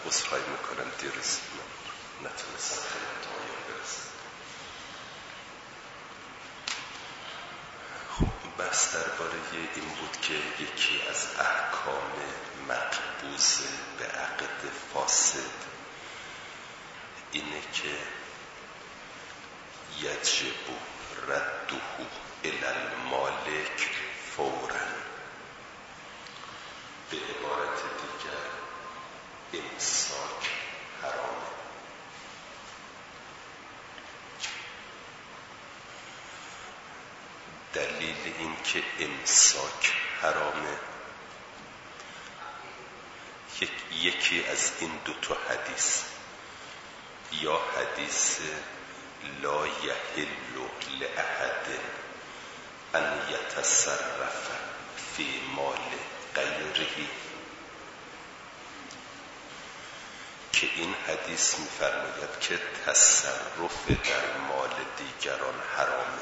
عذرخواهی میکنم دیروز نتونستم خدمت آقایان برسم. خب بحث درباره این بود که یکی از احکام مقبوض به عقد فاسد اینه که یجب رده الی المالک فوراً. به عبارت دیگر امساک حرامه. دلیل این که امساک حرامه یکی از این دوتا حدیث، یا حدیث لا یحل لأحد ان یتصرف فی مال غیره، که این حدیث می‌فرماید که تصرف در مال دیگران حرامه.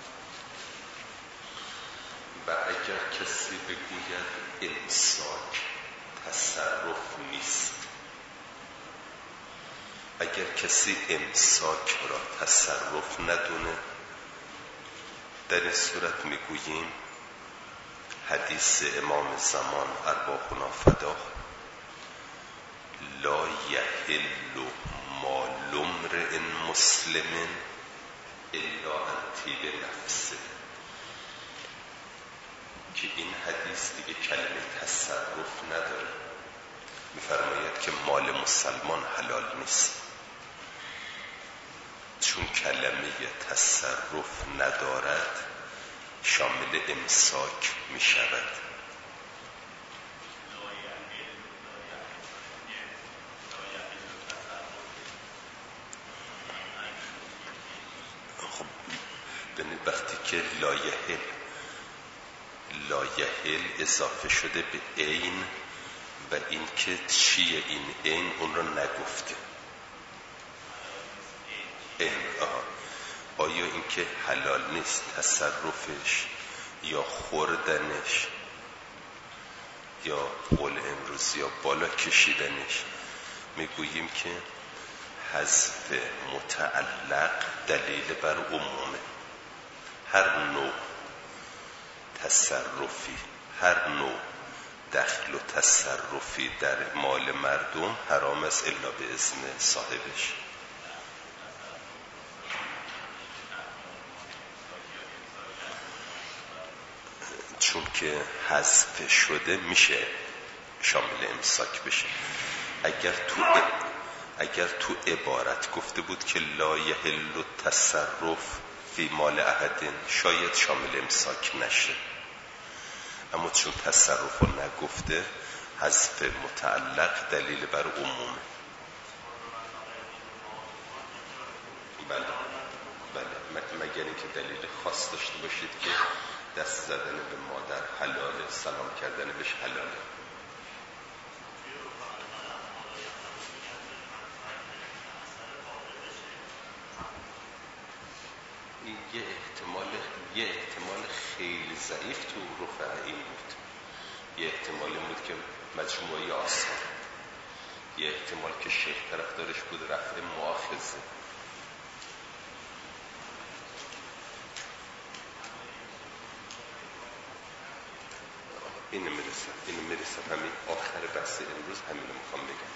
و اگر کسی بگوید امساک تصرف نیست، اگر کسی امساک را تصرف ندونه، در این صورت میگوییم حدیث امام زمان ارواحنا فداه لا یحل مال امرئ مسلم الا عن طیب نفسه، که این حدیث دیگه کلمه تصرف نداره. میفرماید که مال مسلمان حلال نیست، چون کلمه تصرف ندارد شامل امساک می شود. خب وقتی که لایحل اضافه شده به عین و این که چیه این عین اون رو نگفته. آیا این که حلال نیست تصرفش یا خوردنش یا قول امروز یا بالا کشیدنش، میگوییم که حذف متعلق دلیل بر عمومه. هر نوع تصرفی، هر نوع دخل و تصرفی در مال مردم حرام است الا به اذن صاحبش. چون که حذف شده میشه شامل امساک بشه. اگر تو عبارت گفته بود که لا یحل التصرف فی مال احد، شاید شامل امساک نشه، اما چون تصرف رو نگفته حذف متعلق دلیل بر عمومه. بله مگر اینکه دلیل خاص داشته باشید که دست زدن به مادر حلاله، سلام کردن بهش حلاله. یه احتمال خیلی ضعیف تو رفع این بود. یه احتمال این بود که مجموعه آثار، یه احتمال که شیخ طرفدارش بود رفع مؤاخذه. اینو میرسم همین آخر بحث امروز همینو میخوام بگم.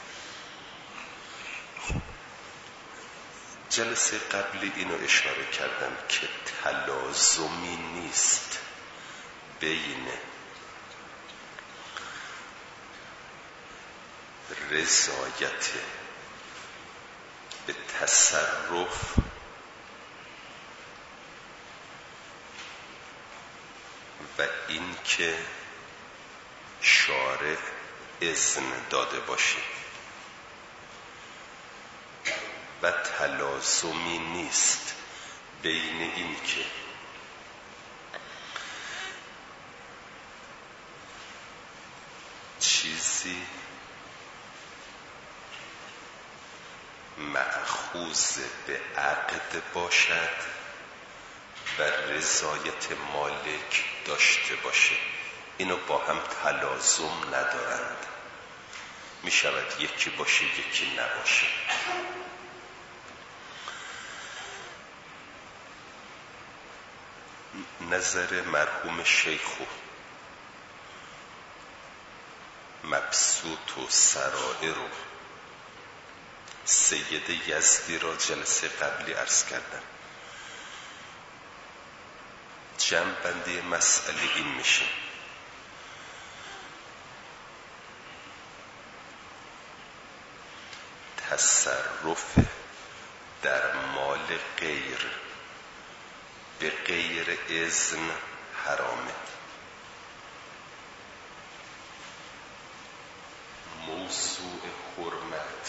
جلسه قبلی اینو اشاره کردم که تلازمی نیست بین رضایت به تصرف و این که شارع اذن داده باشه، و تلازمی نیست بین این که چیزی مأخوذ به عقد باشد و رضایت مالک داشته باشه. اینو با هم تلازم ندارند. می شود یکی باشه یکی نباشه. نظر مرحوم شیخ و مبسوط و سرائر و سید یزدی را جلسه قبلی عرض کردم. جمع بندی مسئله این میشه: تصرف در مال غیر به غیر اذن حرامه. موضوع حرمت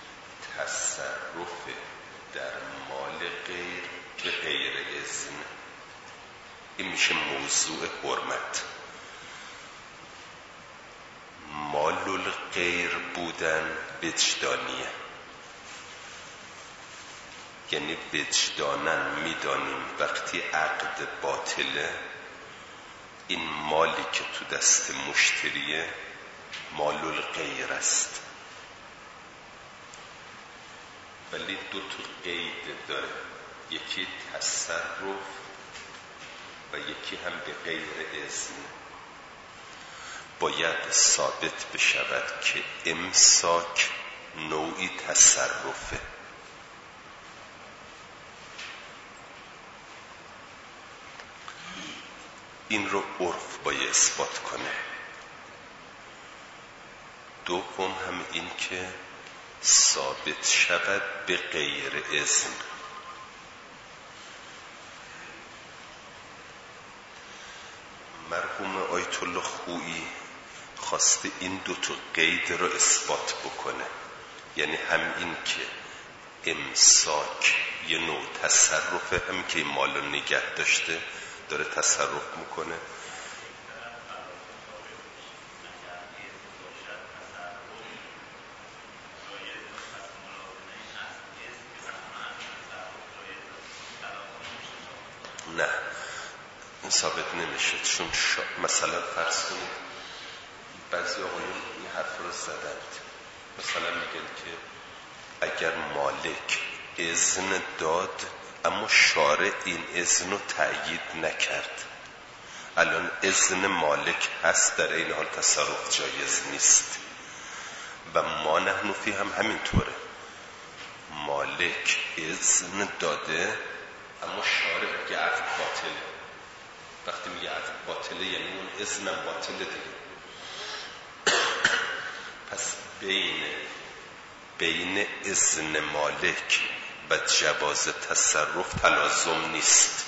تصرف در مال غیر به غیر اذن، این میشه موضوع حرمت. مال الغیر بودن وجدانیه، یعنی وجدانن میدانیم وقتی عقد باطله این مالی که تو دست مشتریه مال الغیر است، ولی دو تا قید داره، یکی تصرف و یکی هم به غیر اذن. باید ثابت بشود که امساک نوعی تصرفه. این رو عرف باید اثبات کنه. دوم هم این که ثابت شود به غیر اذن. مرحوم آیت الله خویی خواسته این دو تا قید رو اثبات بکنه، یعنی هم این که امساک یه نوع تصرفه، هم که این مال رو نگه داشته داره تصرف میکنه. نه این ثابت نمیشه، چون مثلا فرض کنید بعضی آقایون این حرف رو زدند، مثلا میگن که اگر مالک اذن داد اما شارع این اذن رو تأیید نکرد، الان اذن مالک هست در این حال تصرف جایز نیست. و ما نحن فی هم همینطوره، مالک اذن داده اما شارع میگه عقد باطله. وقتی میگه عقد باطله یعنی اون اذنم باطله دیگه. پس بین اذن مالک و جواز تصرف تلازم نیست،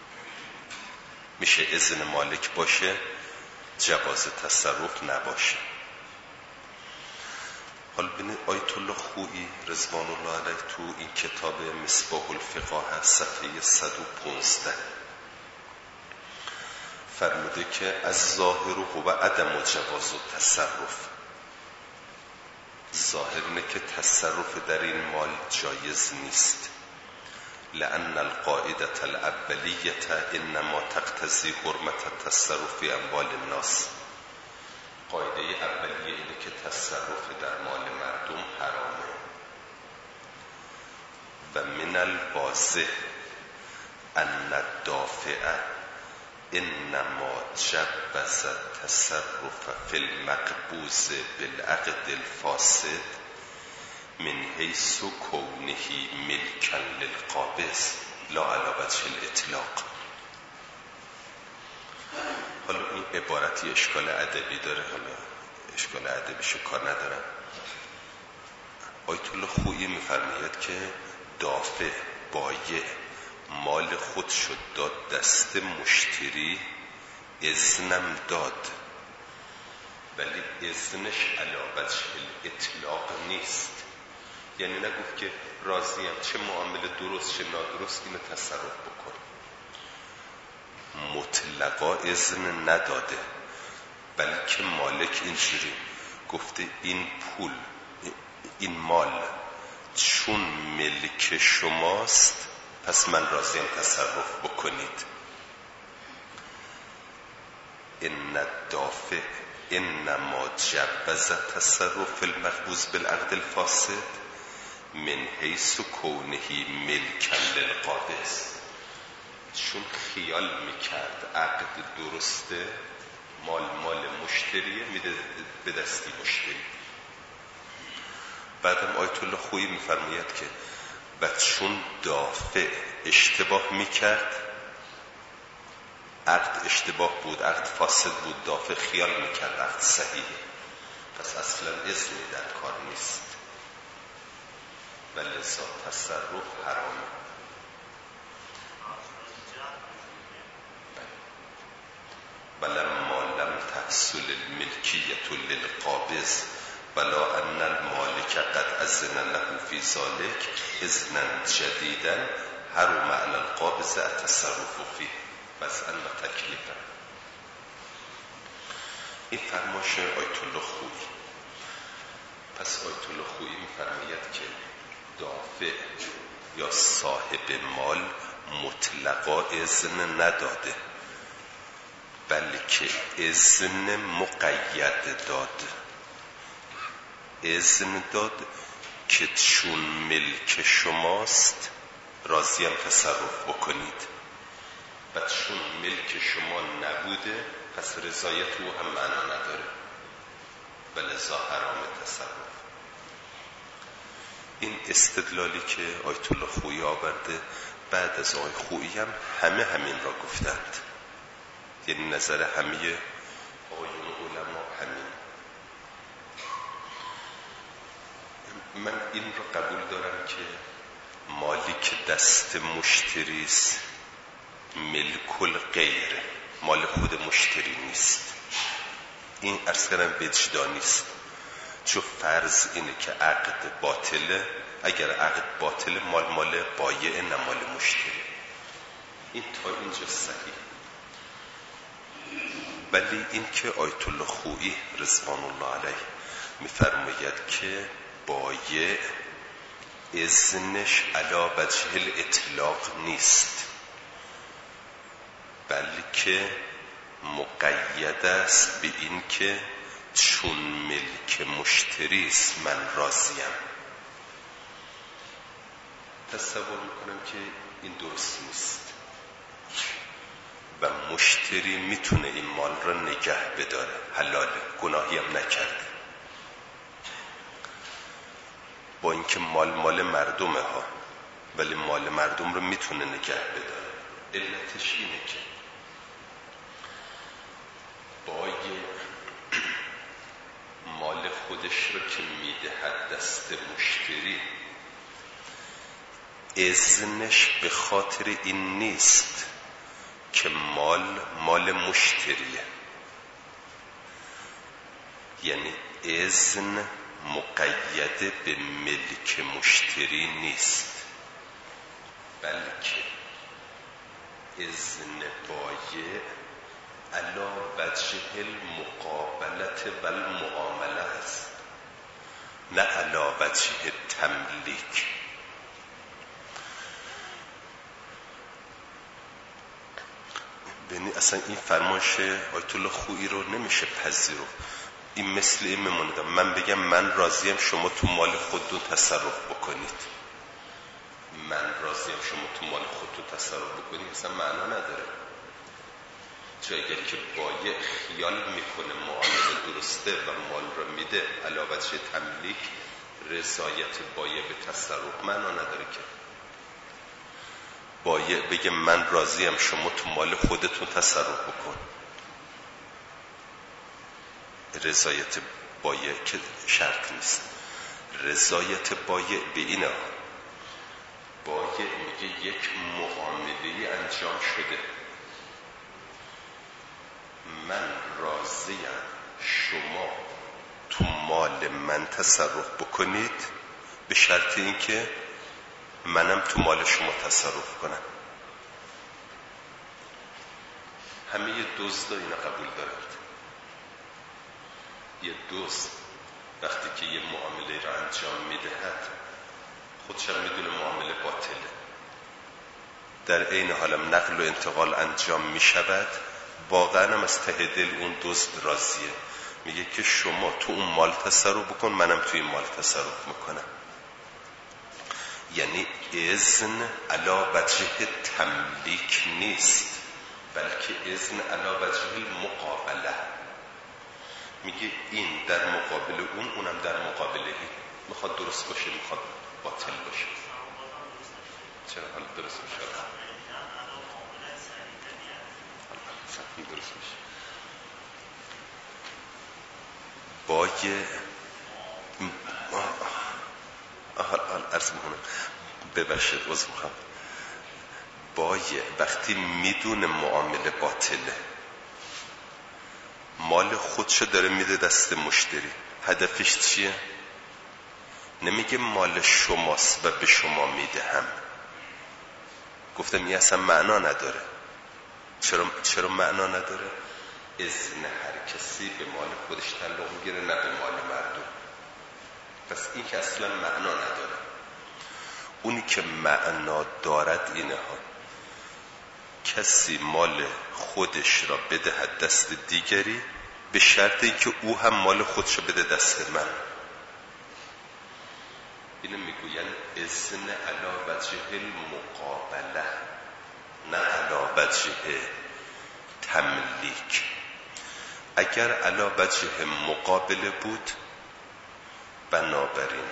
میشه اذن مالک باشه جواز تصرف نباشه. حالا ببینید آیت الله خویی رضوان الله علیه تو این کتاب مصباح الفقه صفحه 115 فرموده که از ظاهر هو عدم جواز التصرف، ظاهر اینه که تصرف در این مال جایز نیست. لأن القاعدة الأولیة انما تقتضی حرمت التصرف فی اموال الناس. قاعده اولیه اینه که تصرف در مال مردم حرامه. و من الواضح ان الدافع انما جوز التصرف فی المقبوض بالعقد الفاسد من حیث کونه ملکا للقابض لا علی وجه الاطلاق. حالا این عبارتی اشکال ادبی داره، حالا اشکال ادبیشو کار ندارم. آیت الله خویی میفرماید که دافع بایع مال خود شد داد دست مشتری، اذنم داد، ولی اذنش علی وجه الاطلاق نیست. یعنی نگفت که راضیم چه معامله درست چه نادرست اینو تصرف بکن، مطلقا اذن نداده، بلکه مالک اینجوری گفته این پول این مال چون ملک شماست پس من راضیم تصرف بکنید. ان الدافع انما جوز تصرف المقبوض بالعقد الفاسد من حیث کونه ملکا للقابض، چون خیال میکرد عقد درسته، مال مشتریه، میده به دستی مشتری. بعدم آیت الله خویی میفرماید که بعد چون دافع اشتباه میکرد، عقد اشتباه بود، عقد فاسد بود، دافع خیال میکرد عقد صحیحه، پس اصلا اذنی در کار نیست و لذا تصرف حرامه. ولما لم تحصل الملکیة للقابض ولا ان المالک قد اذن له فی ذلک اذنا جدیدا حرم علی القابض التصرف فیه وضعا و تکلیفا. این فرمایش آیت الله خویی. پس آیت الله خویی میفرماید که دافع یا صاحب مال مطلقا اذن نداده، بلکه اذن مقید داد. اذن داد که چون ملک شماست راضیم تصرف بکنید و چون ملک شما نبوده پس رضایت او هم معنا نداره و لذا حرام تصرف. این استدلالی که آیت الله خویی آورده، بعد از آقای خویی هم همه همین را گفتند، یعنی نظر همه آقایون علما همین. من این را قبول دارم که مالی که دست مشتریست ملک الغیره، مال خود مشتری نیست. این عرض کردم وجدانیست، چون فرض اینه که عقد باطله، اگر عقد باطله مال بایع نه مال مشتری. این تا اینجا صحیح. ولی این که آیت الله خویی رضوان الله علیه میفرماید که بایع اذنش علی وجه الاطلاق نیست، بلکه مقید است به این که چون ملک مشتریست من راضیم. تصور میکنم که این درست نیست و مشتری میتونه این مال را نگه بداره، حلاله، گناهی هم نکرده، با اینکه مال مردمه ها، ولی مال مردم رو میتونه نگه بداره. علتش اینه که بایع مال خودش رو که میدهد دست مشتری، اذنش به خاطر این نیست که مال مشتریه، یعنی اذن مقید به ملک مشتری نیست، بلکه اذن بایع علی وجه المقابلت و المعامله است، نه علی وجه تملیک. یعنی اصلا این فرمایش آیت الله خویی رو نمیشه پذیرفت. این مثل این میمونه من بگم من راضیم شما تو مال خودتون تصرف بکنید، من راضیم شما تو مال خودتون تصرف بکنید، اصلا معنا نداره. چون اگر که بایع خیال میکنه معامله درسته و مال را میده علی وجه تملیک، رضایت بایع به تصرف معنا نداره که بایع بگه من راضیم شما تو مال خودتون تصرف بکن. رضایت بایع که شرط نیست. رضایت بایع به اینه، بایع میگه یک معامله انجام شده، من راضیم شما تو مال من تصرف بکنید به شرط اینکه منم تو مال شما تصرف کنم. همه دزدا اینا قبول دارند. یه دزد وقتی که یه معامله را انجام میدهد خودش هم میدونه معامله باطله، در عین حالم نقل و انتقال انجام میشود، واقعا هم از ته دل اون دزد راضیه، میگه که شما تو اون مال تصرف بکن، منم تو این مال تصرف میکنم. یعنی اذن علی وجه تملیک نیست، بلکه اذن علی وجه المقابله. میگه این در مقابل اون، اونم در مقابل این. میخواد درست باشه، میخواد باطل باشه. چرا حالا درست میشه؟ درست میشه. با یه عرض میکنم، ببخشید عذر میخوام، با یه وقتی میدونه معامله باطله، مال خودشو داره میده دست مشتری، هدفش چیه؟ نمیگه مال شماست و به شما میدهم. گفتم این اصلا معنا نداره. چرا معنا نداره؟ اذن هر کسی به مال خودش تعلق میگیره، نه به مال مردم. پس این که اصلا معنا نداره. اونی که معنا دارد اینه ها، کسی مال خودش را بدهد دست دیگری به شرطی که او هم مال خودش را بده دست من. اینو میگوین اذن علی وجه المقابله، نه علی وجه تملیک. اگر علی وجه مقابله بود، بنابراین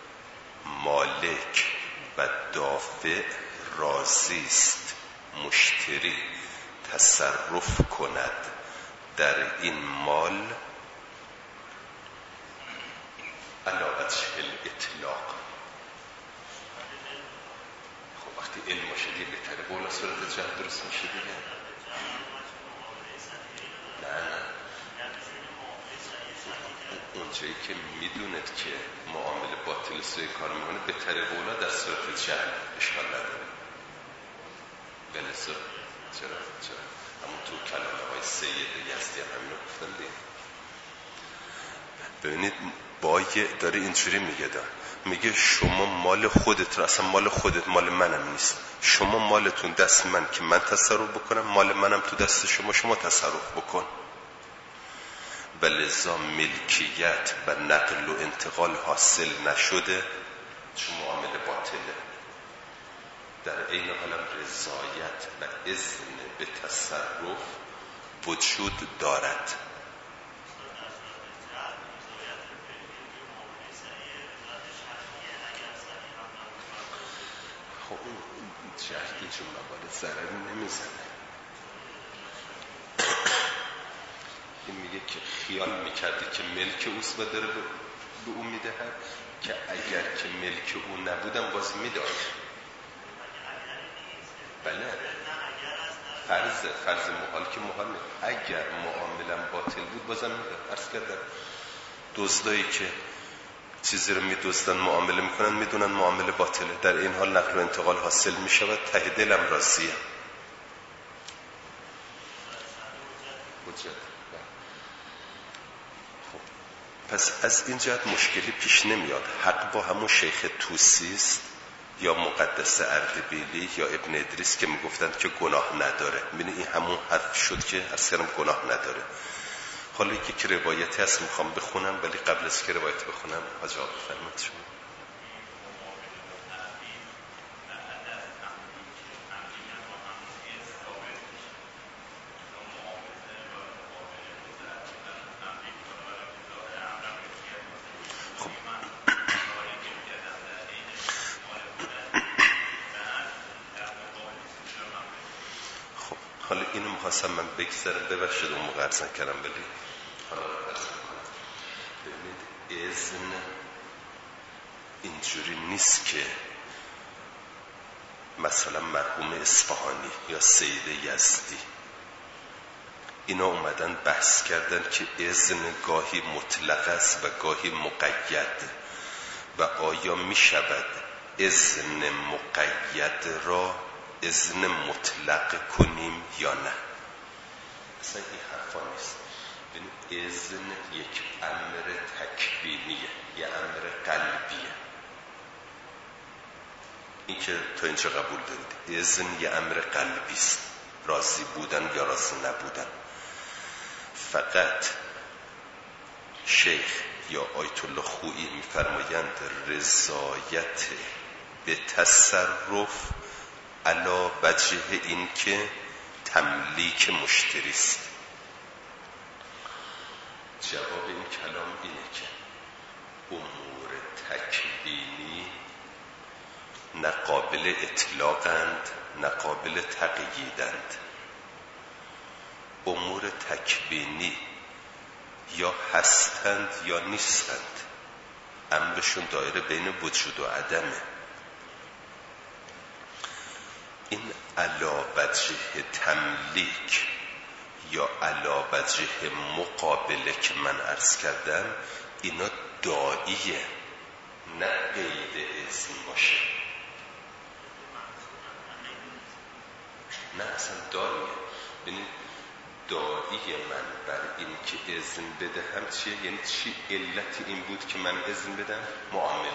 مالک و دافع راضی است مشتری تصرف کند در این مال علی وجه الاطلاق. خب وقتی علم باشه دیگه بهتره بالا صورت جهت درست میشه دیگه. نه اونجایی که میدوند که معامله باطل سوی کار میکنه بهتره بالا در صورت جهت اشکال نداره. بلسه چرا همون تو کلمه های سید یزدی هم همین رو گفتن دیگه. ببینید بایه داره اینجوری میگه شما مال خودت رو، اصلا مال خودت مال منم نیست، شما مالتون دست من که من تصرف بکنم، مال منم تو دست شما تصرف بکن. و لذا ملکیت و نقل و انتقال حاصل نشده چون معامله باطله. در عین حالم رضایت و اذن به تصرف وجود دارد. خب اون جهت اینجور موارد ضرری نمیزنه. این میگه که خیال میکرده که ملک اوست و داره به او میدهد، که اگر که ملک او نبودم باز میداد. بله فرض محال که محال نیست. اگر معاملم باطل بود بازم میداد. عرض کردم دزدایی که چیزی رو میدزدن معامله میکنن میدونن معامله باطله، در این حال نقل و انتقال حاصل میشود، ته دلم راضیه. پس از این جهت مشکلی پیش نمیاد. حق با همون شیخ توسی است یا مقدس اردبیلی یا ابن ادریس که میگفتند که گناه نداره. ببینید این همون حرف شد که اصلا گناه نداره. حالا یک روایتی هست میخوام بخونم، ولی قبل از که روایت بخونم حاج آقا بفرمایید شما. حالا اینو میخواستم من بگذارم، ببخشید اون موقع عرض نکردم، ولی حالا عرض میکنم. ببینید اذن اینجوری نیست که مثلا مرحوم اصفهانی یا سید یزدی اینا اومدن بحث کردن که اذن گاهی مطلق است و گاهی مقید و آیا میشود اذن مقید را اذن مطلق کنیم یا نه. اصلا این حرفا نیست. اذن یک امر تکوینیه، یک امر قلبیه. این که تا اینجا قبول دارید اذن یک امر قلبی است، راضی بودن یا راضی نبودن. فقط شیخ یا آیت الله خویی می‌فرمایند رضایت به تصرف علی وجه این که تملیک مشتری است. جواب این کلام اینه که امور تکوینی نه قابل اطلاقند نه قابل تقییدند. امور تکوینی یا هستند یا نیستند، امرشون دایره بین وجود و عدمه. این علی وجه تملیک یا علی وجه مقابله که من عرض کردم اینا داعیه، نه قید اذن باشه. نه اصلا داعیه. ببینید داعی من بر این که اذن بدهم چیه؟ یعنی چی علت این بود که من اذن بدم؟ معامله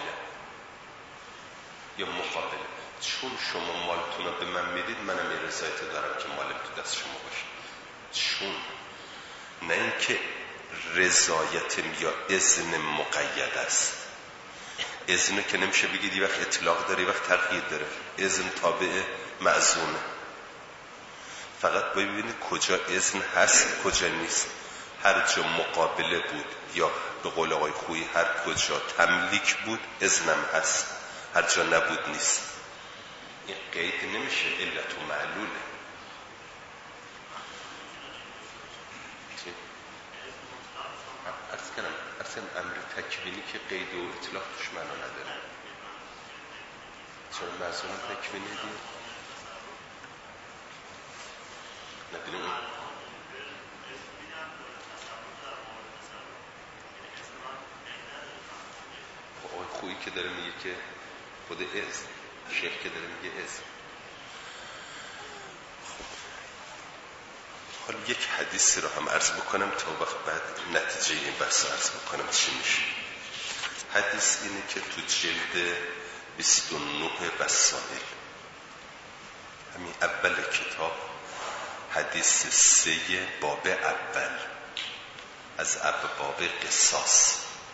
یا مقابله. چون شما مالتون رو به من میدید منم یه رضایت دارم که مالم تو دست شما باشه. چون نه اینکه رضایتم یا اذن مقید است. اذن که نمیشه بگید یه وقت اطلاق داره یه وقت تقیید داره. اذن تابع مأذونه. فقط ببینید کجا اذن هست کجا نیست. هر جا مقابله بود یا به قول آقای خویی هر کجا تملیک بود اذنم هست، هر جا نبود نیست. این قید نمیشه، علت و معلوله. عرض کنم اصلا امر تکوینی که قید و اطلاق توش معنا نداره. چرا مأذون تکوینی دید؟ نبینیم اون آقای خویی که داره میگه که خود اذن، شیخ که داره میگه اذن. حالا یک حدیثی رو هم عرض بکنم تا وقت بعد نتیجه این بحث عرض بکنم چی میشه. حدیث اینه که تو جلد 29 وسائل همین اول کتاب حدیث 3 باب اول از ابواب قصاص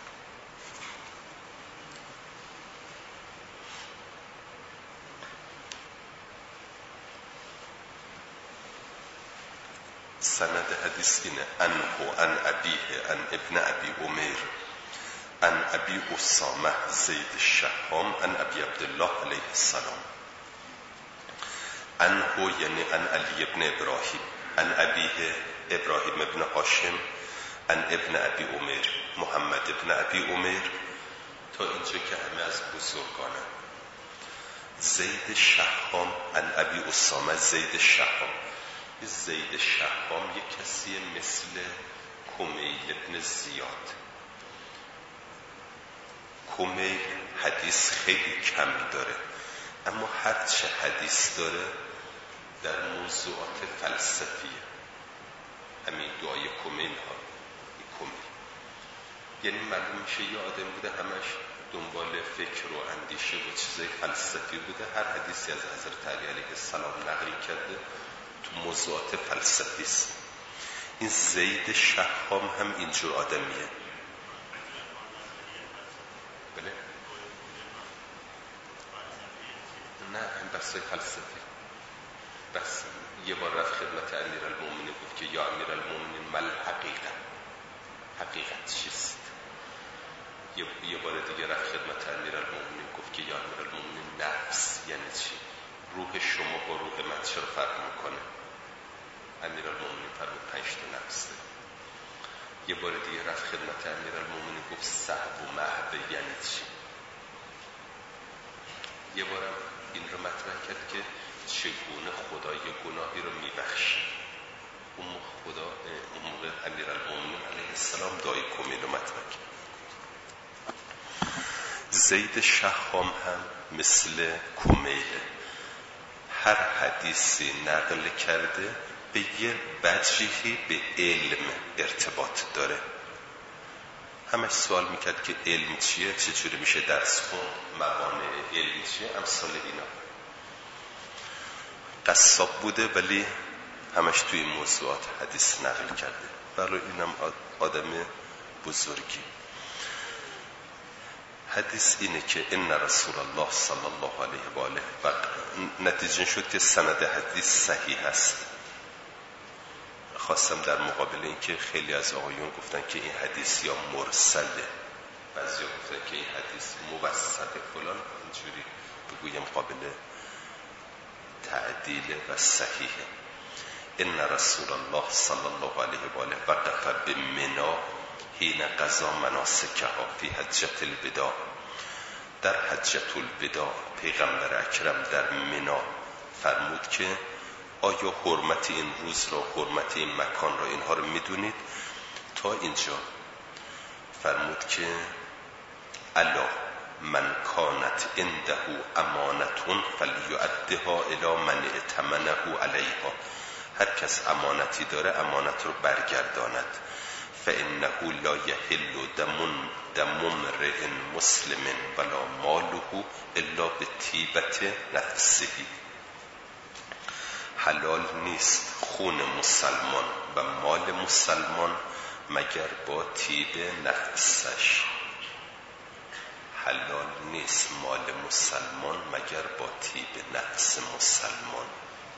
سند حدیث اینه عنه عن ابیه عن ابن ابی عمیر عن ابی اسامه زید الشحام عن ابی عبدالله علیه السلام. عنه یعنی عن علی ابن ابراهیم عن ابیه ابراهیم ابن هاشم عن ابن ابی عمیر محمد ابن ابی عمیر تا اینجا که همه از بزرگانه. زید شحام عن ابی اسامه زید شحام. زید شحام یک کسی مثل کمیل ابن زیاد. کمیل حدیث خیلی کم داره اما هرچه حدیث داره در موضوعات فلسفیه. همین دعای کمیل ها کمیل یعنی معلوم میشه یه آدم بوده همش دنبال فکر و اندیشه و چیزای فلسفی بوده. هر حدیثی از حضرت علی علیه السلام نقل کرده تو موضوعات فلسفی است. این زید شحام هم اینجور آدمیه. بله نه این بحثای فلسفی. بس یه بار رفت خدمت امیرالمومنین گفت که یا امیرالمومنین مل حقیقت، حقیقت چیست؟ یه بار دیگه رفت خدمت امیرالمومنین گفت که یا امیرالمومنین نفس یعنی چی؟ روح شما با روح من چرا فرق میکنه؟ امیرالمومنین فرمود 5 تا نفس. یه بار دیگه رفت خدمت امیرالمومنین گفت صحب و محبه یعنی چی؟ یه بارم این رو مطرح کرد که چگونه خدای گناهی رو میبخشه. اون موقع امیرالمومنین علیه السلام دعای کمیل رو مطرح کرد. زید شحام هم مثل کمیله. هر حدیثی نقل کرده به یه وجهی به علم ارتباط داره. همش سوال میکرد که علم چیه، چجوری میشه درس خوند، موانع علم چیه، امثال اینا. قصاب بوده ولی همش توی موضوعات حدیث نقل کرده. برای اینم آدم بزرگی. حدیث اینه که ان رسول الله صلی الله علیه و آله و نتیجه شد که سند حدیث صحیح است. خواستم در مقابل این که خیلی از آقایون گفتن که این حدیث یا مرسله، بعضیا گفتن که این حدیث موثق فلان، اینجوری بگویم قابل تعدیل و صحیحه. ان رسول الله صلی الله علیه و آله وقف بمنا حین قضا مناسکها فی حجة الوداع. در حجة الوداع پیغمبر اکرم در منا فرمود که آیا حرمت این روز را، حرمت این مکان را، اینها رو میدونید؟ تا اینجا فرمود که الا من کانت عنده امانة فلیؤدها الی من ائتمنه علیها. هر کس امانتی داره امانت رو برگرداند. فانه لا یحل دم امرئ مسلم ولا ماله الا بطیبة نفسه. حلال نیست خون مسلمان و مال مسلمان مگر با طیب نفسش. حلال نیست مال مسلمان مگر با طیب نفس مسلمان.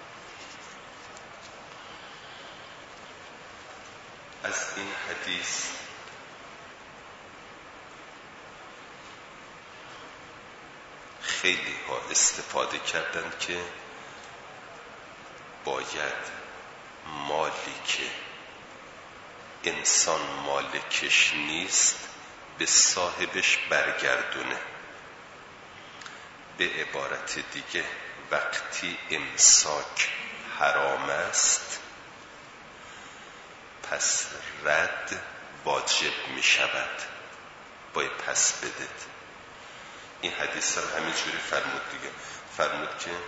از این حدیث خیلی ها استفاده کردند که باید مالی که انسان مالکش نیست به صاحبش برگردونه. به عبارت دیگه وقتی امساک حرام است پس رد واجب می شود، باید پس بدید. این حدیث هم همینجوری فرمود دیگه. فرمود که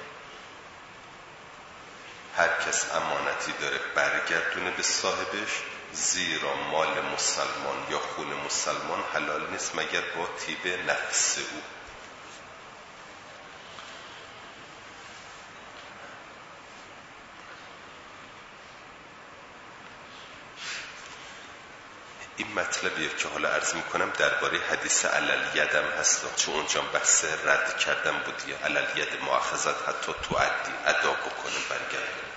هر کس امانتی داره برگردونه به صاحبش، زیرا مال مسلمان یا خون مسلمان حلال نیست مگر با طیب نفس او. این مطلبیه که حالا عرض میکنم درباره حدیث علل یدم هست، چون اونجا بحث رد کردن بودیه. علل ید مؤاخذت حتی تو ادا بکنه برگرده.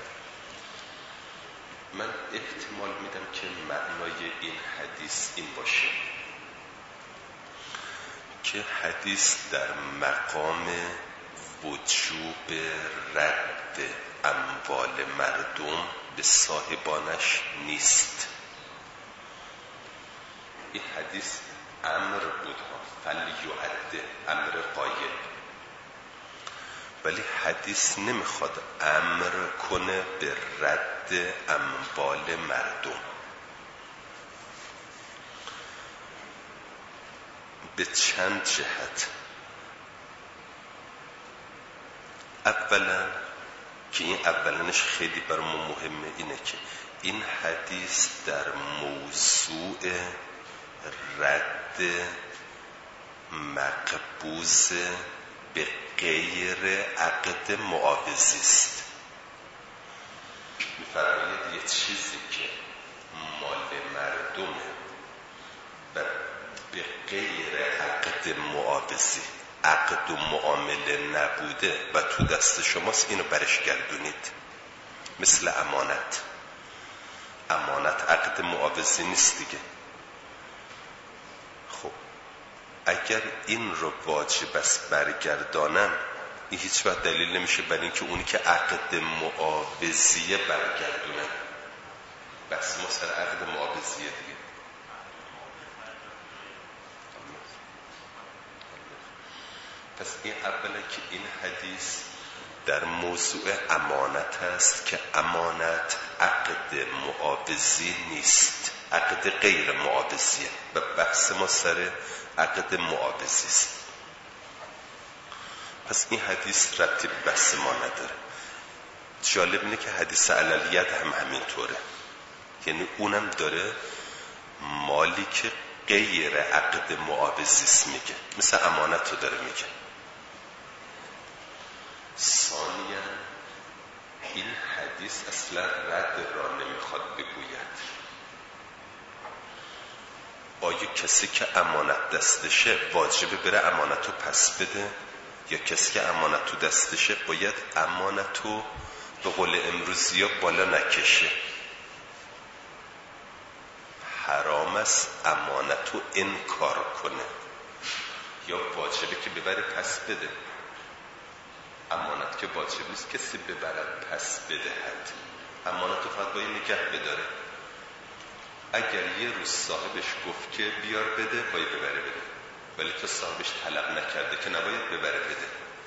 من احتمال میدم که معنای این حدیث این باشه که حدیث در مقام وجوب رد اموال مردم به صاحبانش نیست. این حدیث امر بود، فلیؤده، امر قایب، ولی حدیث نمیخواد امر کنه به رد اموال مردم. به چند جهت. اولا که این اولنش خیلی برامون مهمه اینه که این حدیث در موضوع رد مقبوض به غیر عقد معاوضی است. می‌فرماید یه چیزی که مال مردمه و به غیر عقد معاوضی، عقد و معامله نبوده و تو دست شماست، اینو برش گردونید. مثل امانت. امانت عقد معاوضی نیست دیگه. خب اگر این رو واجب است برگردانن، این هیچ وقت دلیل نمیشه برای اینکه اونی که عقد معاوضیه برگردونن. بس ما سر عقد معاوضیه دیگه. پس این اولا که این حدیث در موضوع امانت است که امانت عقد معاوضی نیست، عقد غیر معاوضیه و بحث ما سر عقد معاوضی است. پس این حدیث ربطی به بحث ما نداره. جالب اینه که حدیث علل ید هم همینطوره، یعنی اونم داره مالی که غیر عقد معاوضی است میگه، مثل امانت رو داره میگه. ثانیاً این حدیث اصلا رد را نمیخواد بگوید، آیا کسی که امانت دستشه واجبه بره امانتو پس بده، یا کسی که امانت تو دستشه باید امانتو به قول امروزی ها بالا نکشه؟ حرام است امانتو انکار کنه، یا واجبه که ببره پس بده؟ امانت که واجب نیست کسی ببرد پس بدهد، امانتو فقط باید نگه بداره. اگر یه روز صاحبش گفت که بیار بده باید ببره بده، ولی تا صاحبش طلب نکرده که نباید ببره بده.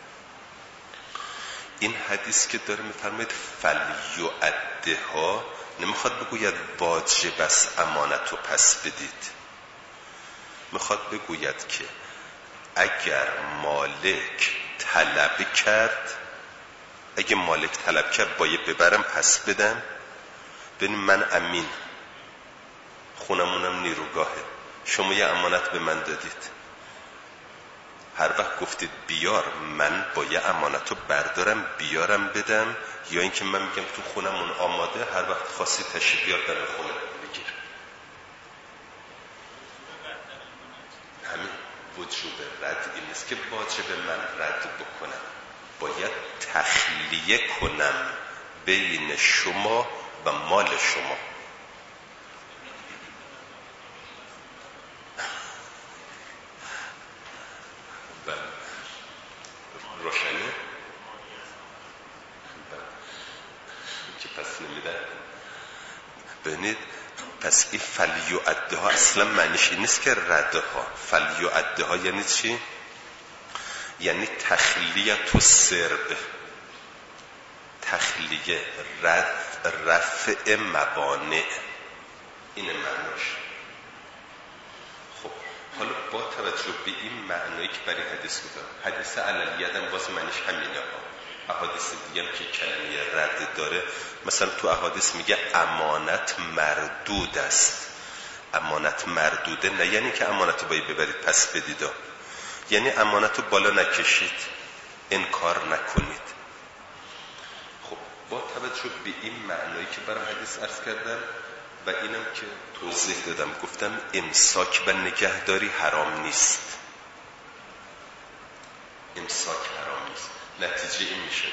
این حدیث که داره میفرماید فلیؤدها، نمیخواد بگوید واجب است امانتو پس بدید، میخواد بگوید که اگر مالک طلب کرد، اگه مالک طلب کرد باید ببرم پس بدم. ببین من امین، خونمونم نیروگاهه، شما یه امانت به من دادید، هر وقت گفتید بیار من باید امانتو بردارم بیارم بدم، یا اینکه من میگم تو خونمون آماده، هر وقت خواستی تشریف بیار در خونه بگیر. همین وجوب رد این نیست که واجب من رد بکنم، باید تخلیه کنم بین شما و مال شما. روشنه؟ که پس نمیدن. ببینید پس این فلیؤدها اصلا معنیش این نیست که ردها. فلیؤدها یعنی چی؟ یعنی تخلیه و سرب، تخلیه، رفع موانع، این معنیش. خب حالا با توجه به این معنایی که برای حدیث گفتم، حدیث عللیت هم باز معنیش همینه ها. احادیث دیگه هم که کلمه رد داره، مثلا تو احادیث میگه امانت مردود است. امانت مردوده نه یعنی که امانت رو باید ببرید پس بدید، یعنی امانت رو بالا نکشید، انکار نکنید. خب با توجه به این معنایی که برای حدیث عرض کردم و اینم که توضیح دادم، گفتم امساک و نگهداری حرام نیست، امساک حرام نیست. نتیجه این میشه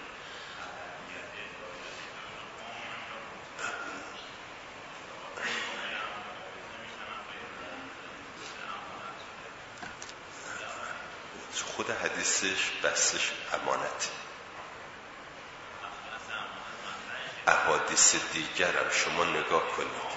خود حدیثش بحثش امانت. احادیث دیگر هم شما نگاه کنید.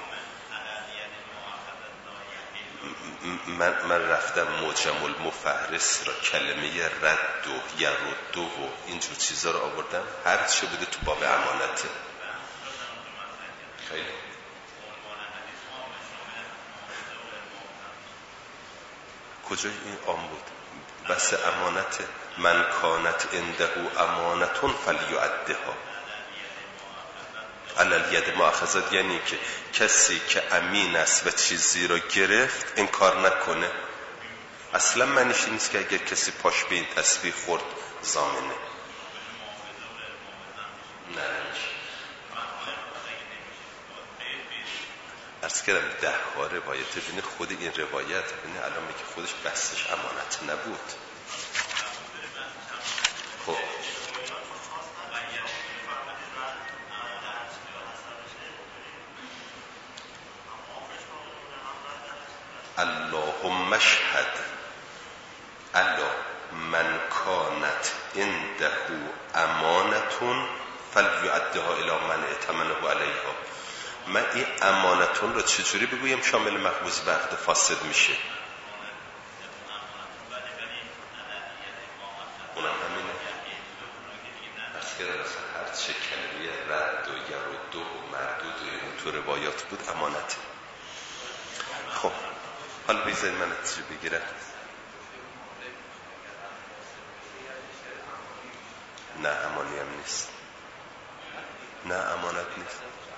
من رفتم معجم المفهرس را کلمه رد و یرد و اینجور چیزا رو آوردم، هر چه بوده تو باب امانته. خیلی کجای این آن بود؟ بس امانت من کانت عنده امانتون فلیؤدها علی ید مؤاخذت، یعنی که کسی که امین است و چیزی رو گرفت انکار نکنه. اصلا معنیش نیست که اگر کسی پاش به این تسبیح خورد ضامنه، نه عرض کردم 10 روایت. ببینید خود این روایت، ببینید الان میگه خودش بحثش امانت نبود. خب اللهم اشهد الا من کانت عنده امانتون فلیؤدها الی من ائتمنه علیها. من این امانتون رو چجوری بگویم شامل مقبوض به عقد فاسد میشه؟ اونم همینه. پس که هر چه کلمه رد و یرد و مردود و این تو روایات بود امانته. خب حالا بذارید من نتیجه بگیرم. نه امانی هم نیست، نه امانت نیست،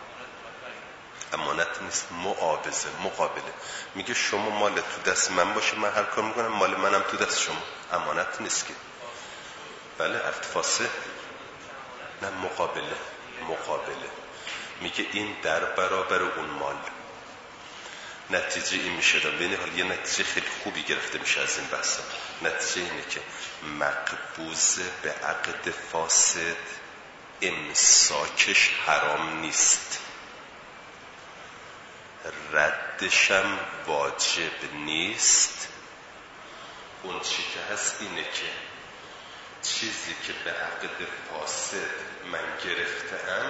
امانت نیست، معاوضه، مقابله. میگه شما مال تو دست من باشه، من هر کار میکنم مال منم تو دست شما. امانت نیست که. بله ارتفاصه، نه مقابله. میگه این در برابر اون مال. نتیجه این میشه ببینی حالا یه نتیجه خیلی خوبی گرفته میشه از این بحثا. نتیجه اینه که مقبوض به عقد فاسد امساکش حرام نیست، ردشم واجب نیست. اون چی که هست اینه که چیزی که به عقد فاسد من گرفتم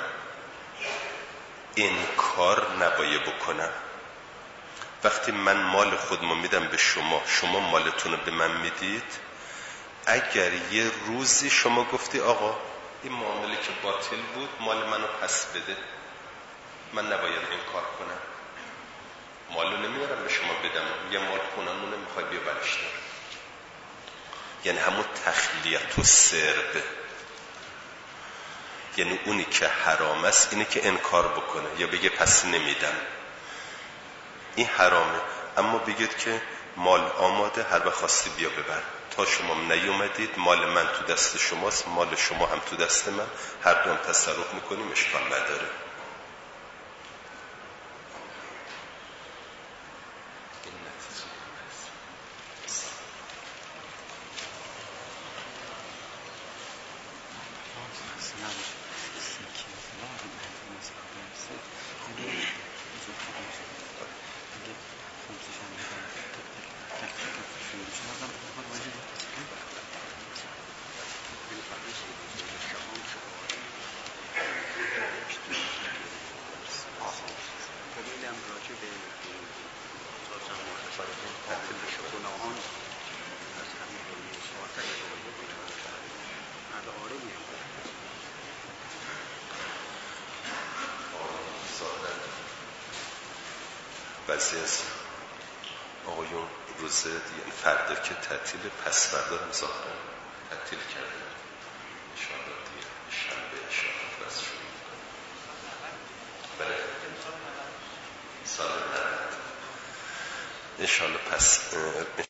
انکار نباید بکنم. وقتی من مال خودمو میدم به شما، شما مالتون رو به من میدید، اگر یه روزی شما گفتی آقا این معامله که باطل بود مال منو پس بده، من نباید انکار کنم. مالو نمیارم به شما بدم، یه مال خونمونه میخوای بیا برشتر. یعنی همون تخلیت و سرب، یعنی اونی که حرام است اینه که انکار بکنه یا بگه پس نمیدم، این حرامه. اما بگید که مال آماده، هر وقت خواستی بیا ببر، تا شما نیومدید مال من تو دست شماست، مال شما هم تو دست من، هر دو هم تصرف میکنیم، اشکال نداره. بعضی از آقایون روزه یعنی فردا که تعطیل، پس فردا هم ظاهرا تعطیل کردن، انشاءالله دیگه شنبه انشاءالله بس شد. بله سال 90 انشاءالله پس